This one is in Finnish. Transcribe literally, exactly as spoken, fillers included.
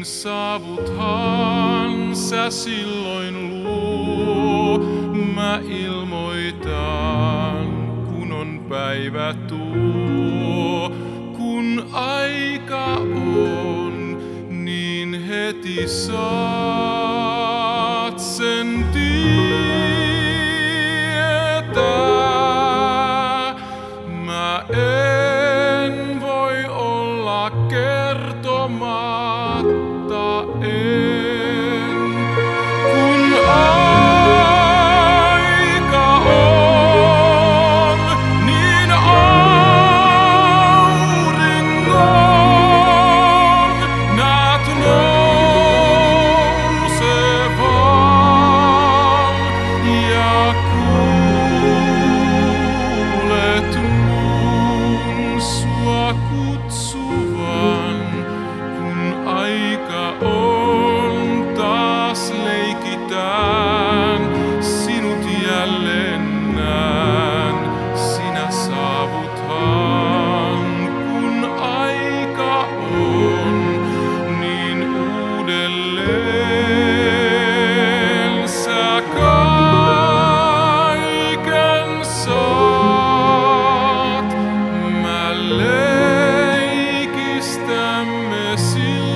saavuthan sä silloin luo. Mä ilmoitan, kun on päivä tuo. Kun aika on, niin heti saat sen tietää. Mä en voi olla kertomatta, en. Kun aika on, niin auringon näet nousevan ja kuulet mun sua kutsuvan. Kun aika on, taas leikitään, sinut jälleen näen, sinä saavuthan. Kun aika on, niin uudelleen sä kaiken saat. Mä leikistämme sillä.